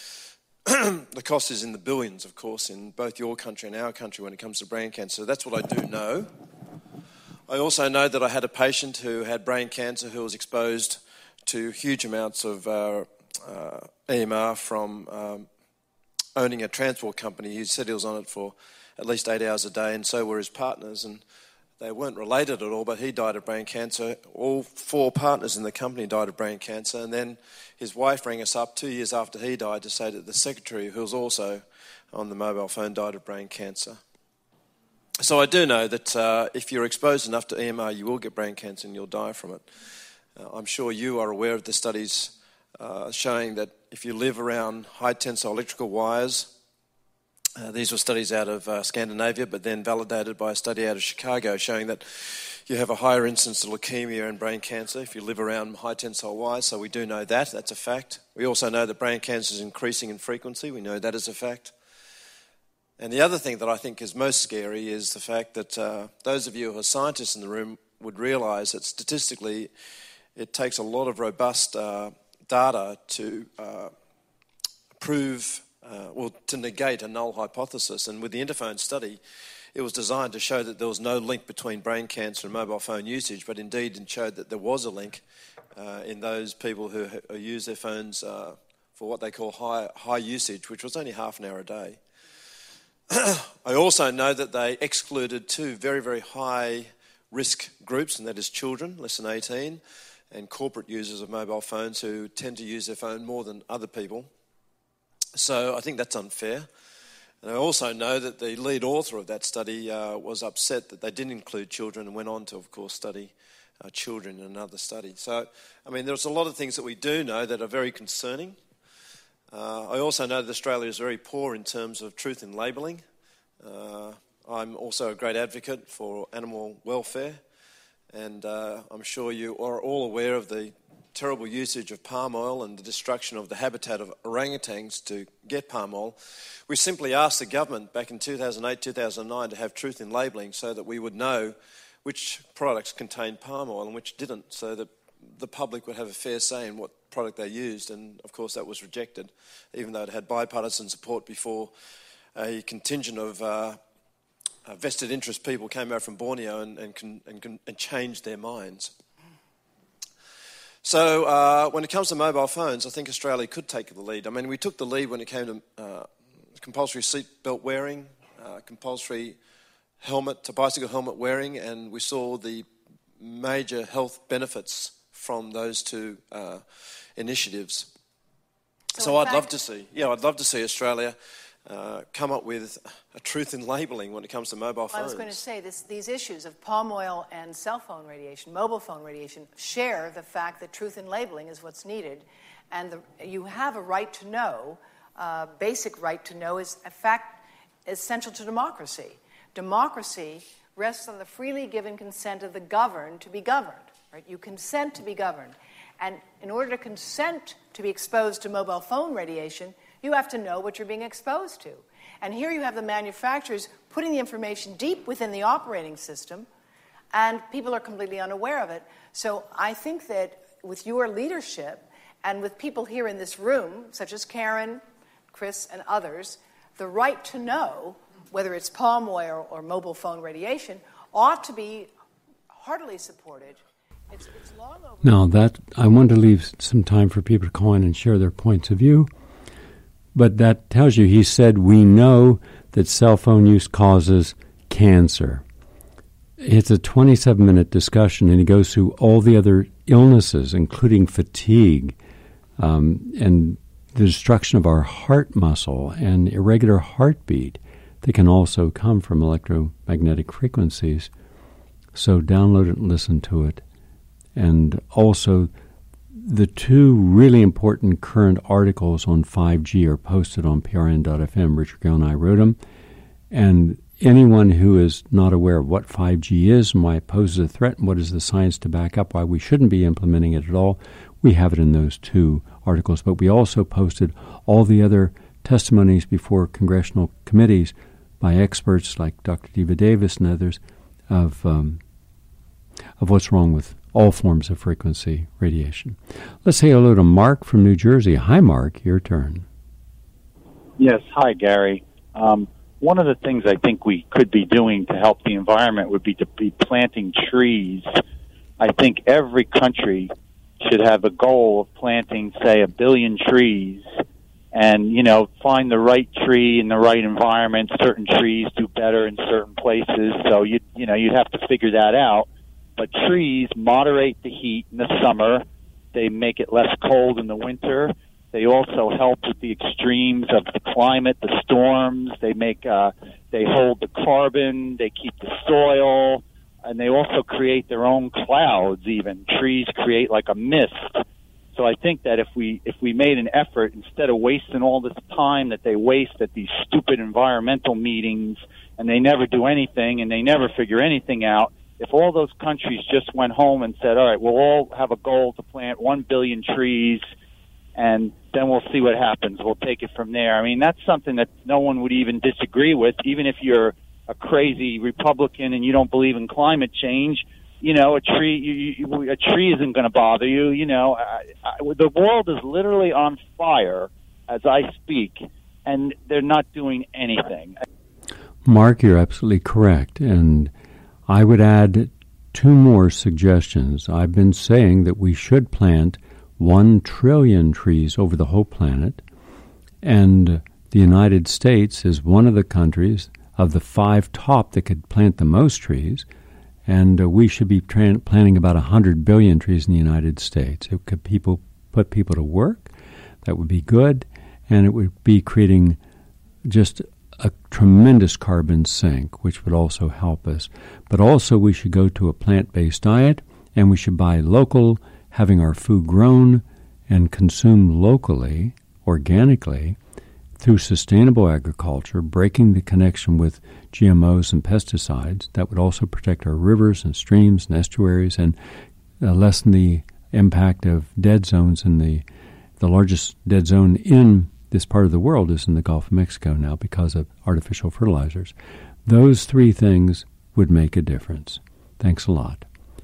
The cost is in the billions, of course, in both your country and our country when it comes to brain cancer. That's what I do know. I also know that I had a patient who had brain cancer who was exposed to huge amounts of uh, uh, E M R from um, owning a transport company. He said he was on it for at least eight hours a day, and so were his partners, and they weren't related at all, but he died of brain cancer. All four partners in the company died of brain cancer, and then his wife rang us up two years after he died to say that the secretary, who was also on the mobile phone, died of brain cancer. So I do know that uh, if you're exposed enough to E M R, you will get brain cancer and you'll die from it. Uh, I'm sure you are aware of the studies uh, showing that if you live around high-tensile electrical wires, uh, these were studies out of uh, Scandinavia, but then validated by a study out of Chicago showing that you have a higher incidence of leukemia and brain cancer if you live around high-tensile wires, so we do know that. That's a fact. We also know that brain cancer is increasing in frequency. We know that as a fact. And the other thing that I think is most scary is the fact that uh, those of you who are scientists in the room would realise that statistically it takes a lot of robust uh, data to uh, prove, uh, well, to negate a null hypothesis. And with the Interphone study, it was designed to show that there was no link between brain cancer and mobile phone usage, but indeed it showed that there was a link uh, in those people who, who use their phones uh, for what they call high, high usage, which was only half an hour a day. I also know that they excluded two very, very high risk groups, and that is children, less than eighteen, and corporate users of mobile phones who tend to use their phone more than other people. So I think that's unfair. And I also know that the lead author of that study uh, was upset that they didn't include children and went on to, of course, study uh, children in another study. So, I mean, there's a lot of things that we do know that are very concerning. Uh, I also know that Australia is very poor in terms of truth in labelling. Uh, I'm also a great advocate for animal welfare, and uh, I'm sure you are all aware of the terrible usage of palm oil and the destruction of the habitat of orangutans to get palm oil. We simply asked the government back in two thousand eight, two thousand nine to have truth in labelling so that we would know which products contained palm oil and which didn't, so that the public would have a fair say in what product they used, and of course that was rejected, even though it had bipartisan support before a contingent of uh, uh, vested interest people came out from Borneo and, and, and, and changed their minds. So uh, when it comes to mobile phones, I think Australia could take the lead. I mean, we took the lead when it came to uh, compulsory seat belt wearing, uh, compulsory helmet, to bicycle helmet wearing, and we saw the major health benefits from those two uh, initiatives. So, so I'd fact, love to see, yeah, I'd love to see Australia uh, come up with a truth in labelling when it comes to mobile phones. I was going to say, this, these issues of palm oil and cell phone radiation, mobile phone radiation, share the fact that truth in labelling is what's needed, and the, you have a right to know. Uh, basic right to know is a fact essential to democracy. Democracy rests on the freely given consent of the governed to be governed. right? You consent to be governed. And in order to consent to be exposed to mobile phone radiation, you have to know what you're being exposed to. And here you have the manufacturers putting the information deep within the operating system, and people are completely unaware of it. So I think that with your leadership and with people here in this room, such as Karen, Chris, and others, the right to know, whether it's palm oil or mobile phone radiation, ought to be heartily supported. It's, it's long over. Now, that I want to leave some time for people to call in and share their points of view. But that tells you, he said, we know that cell phone use causes cancer. It's a twenty-seven minute discussion, and he goes through all the other illnesses, including fatigue um, and the destruction of our heart muscle and irregular heartbeat that can also come from electromagnetic frequencies. So download it and listen to it. And also, the two really important current articles on five G are posted on P R N dot F M. Richard Gill and I wrote them. And anyone who is not aware of what five G is and why it poses a threat and what is the science to back up why we shouldn't be implementing it at all, we have it in those two articles. But we also posted all the other testimonies before congressional committees by experts like Doctor Diva Davis and others of um, of what's wrong with all forms of frequency radiation. Let's say hello to Mark from New Jersey. Hi, Mark. Your turn. Yes. Hi, Gary. Um, one of the things I think we could be doing to help the environment would be to be planting trees. I think every country should have a goal of planting, say, a billion trees and, you know, find the right tree in the right environment. Certain trees do better in certain places, so, you you know, you'd have to figure that out. But trees moderate the heat in the summer. They make it less cold in the winter. They also help with the extremes of the climate, the storms. They make, uh, they hold the carbon. They keep the soil, and they also create their own clouds. Even trees create like a mist. So I think that if we if we made an effort, instead of wasting all this time that they waste at these stupid environmental meetings, and they never do anything and they never figure anything out. If all those countries just went home and said, all right, we'll all have a goal to plant one billion trees, and then we'll see what happens. We'll take it from there. I mean, that's something that no one would even disagree with, even if you're a crazy Republican and you don't believe in climate change. You know, a tree you, you, a tree isn't going to bother you. You know, I, I, the world is literally on fire as I speak, and they're not doing anything. Mark, you're absolutely correct, and I would add two more suggestions. I've been saying that we should plant one trillion trees over the whole planet, and the United States is one of the countries of the five top that could plant the most trees, and uh, we should be tra- planting about one hundred billion trees in the United States. It could people put people to work. That would be good, and it would be creating just a tremendous carbon sink, which would also help us. But also we should go to a plant-based diet, and we should buy local, having our food grown and consumed locally, organically, through sustainable agriculture, breaking the connection with G M Os and pesticides. That would also protect our rivers and streams and estuaries and uh, lessen the impact of dead zones. In the, the largest dead zone in this part of the world is in the Gulf of Mexico now because of artificial fertilizers. Those three things would make a difference. Thanks a lot.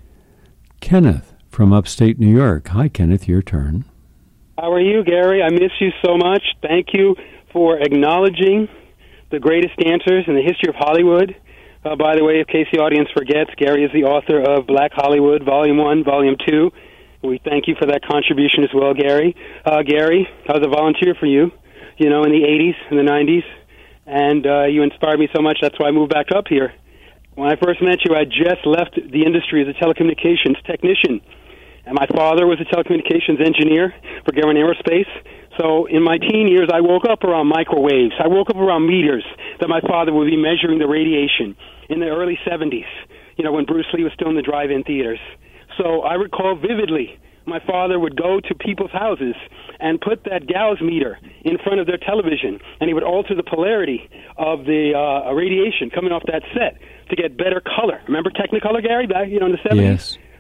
Kenneth from upstate New York. Hi, Kenneth, your turn. How are you, Gary? I miss you so much. Thank you for acknowledging the greatest dancers in the history of Hollywood. Uh, by the way, in case the audience forgets, Gary is the author of Black Hollywood, Volume one, Volume two. We thank you for that contribution as well, Gary. Uh, Gary, I was a volunteer for you, you know, in the eighties, in the nineties, and uh, you inspired me so much, that's why I moved back up here. When I first met you, I just left the industry as a telecommunications technician, and my father was a telecommunications engineer for Garmin Aerospace. So in my teen years, I woke up around microwaves. I woke up around meters that my father would be measuring the radiation in the early seventies, you know, when Bruce Lee was still in the drive-in theaters. So I recall vividly my father would go to people's houses and put that Gauss meter in front of their television, and he would alter the polarity of the uh, radiation coming off that set to get better color. Remember Technicolor, Gary, back, you know, in the seventies? Yes.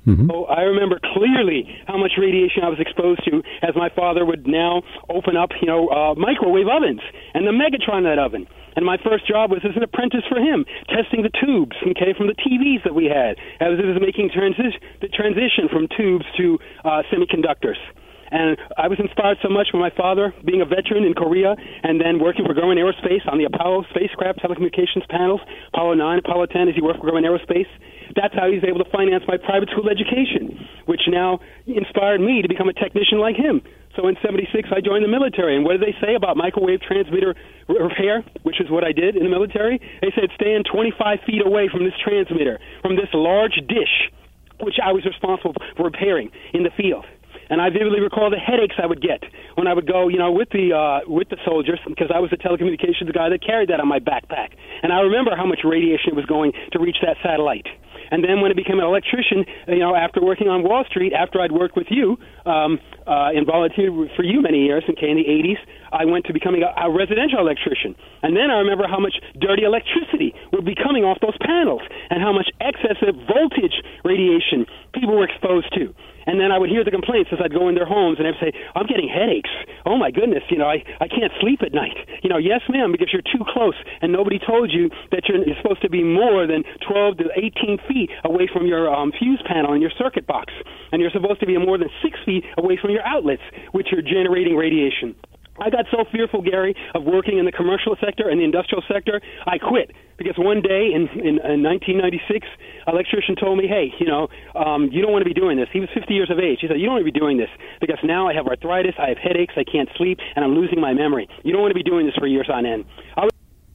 Mm-hmm. So I remember clearly how much radiation I was exposed to as my father would now open up, you know, uh, microwave ovens and the Megatron net oven. And my first job was as an apprentice for him, testing the tubes, okay, from the T Vs that we had, as it was making transi- the transition from tubes to uh, semiconductors. And I was inspired so much by my father being a veteran in Korea and then working for Grumman Aerospace on the Apollo spacecraft telecommunications panels, Apollo nine, Apollo ten, as he worked for Grumman Aerospace. That's how he was able to finance my private school education, which now inspired me to become a technician like him. So in seventy-six, I joined the military. And what did they say about microwave transmitter repair, which is what I did in the military? They said, stand twenty-five feet away from this transmitter, from this large dish, which I was responsible for repairing in the field. And I vividly recall the headaches I would get when I would go, you know, with the uh, with the soldiers, because I was the telecommunications guy that carried that on my backpack. And I remember how much radiation was going to reach that satellite. And then when I became an electrician, you know, after working on Wall Street, after I'd worked with you um, uh, and volunteered for you many years, okay, in the eighties, I went to becoming a, a residential electrician. And then I remember how much dirty electricity would be coming off those panels and how much excessive voltage radiation people were exposed to. And then I would hear the complaints as I'd go in their homes, and I'd say, I'm getting headaches. Oh, my goodness, you know, I, I can't sleep at night. You know, yes, ma'am, because you're too close, and nobody told you that you're, you're supposed to be more than twelve to eighteen feet away from your um, fuse panel and your circuit box. And you're supposed to be more than six feet away from your outlets, which are generating radiation. I got so fearful, Gary, of working in the commercial sector and the industrial sector, I quit. Because one day in, in, in nineteen ninety-six, an electrician told me, hey, you know, um, you don't want to be doing this. He was fifty years of age. He said, you don't want to be doing this because now I have arthritis, I have headaches, I can't sleep, and I'm losing my memory. You don't want to be doing this for years on end. I was-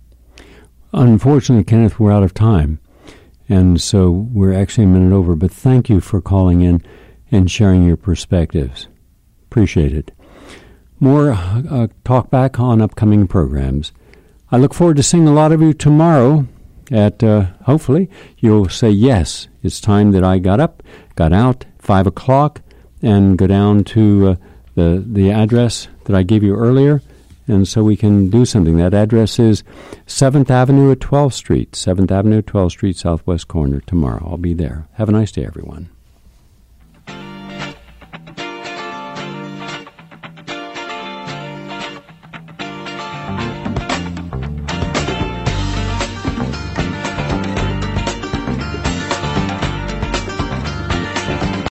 Unfortunately, Kenneth, we're out of time. And so we're actually a minute over. But thank you for calling in and sharing your perspectives. Appreciate it. More uh, talk back on upcoming programs. I look forward to seeing a lot of you tomorrow at, uh, hopefully, you'll say, yes, it's time that I got up, got out, five o'clock, and go down to uh, the, the address that I gave you earlier, and so we can do something. That address is seventh Avenue at twelfth Street, seventh Avenue, twelfth Street, southwest corner tomorrow. I'll be there. Have a nice day, everyone.